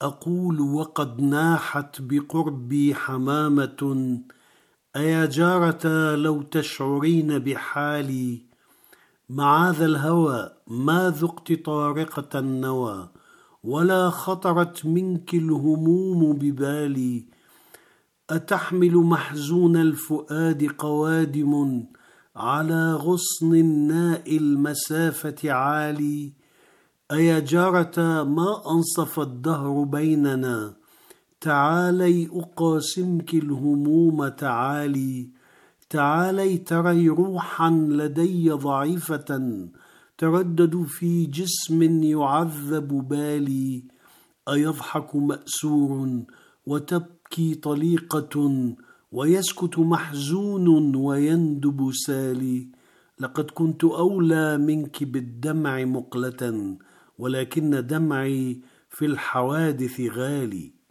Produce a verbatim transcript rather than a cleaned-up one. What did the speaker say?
أقول وقد ناحت بقربي حمامة: أيا جارة لو تشعرين بحالي، معاذ الهوى ما ذقت طارقة النوى، ولا خطرت منك الهموم ببالي. أتحمل محزون الفؤاد قوادم، على غصن الناء المسافة عالي. أيا جارة ما أنصف الدهر بيننا، تعالي أقاسمك الهموم تعالي. تعالي تري روحا لدي ضعيفة، تردد في جسم يعذب بالي. أيضحك مأسور وتبكي طليقة، ويسكت محزون ويندب سالي. لقد كنت أولى منك بالدمع مقلة، ولكن دمعي في الحوادث غالي.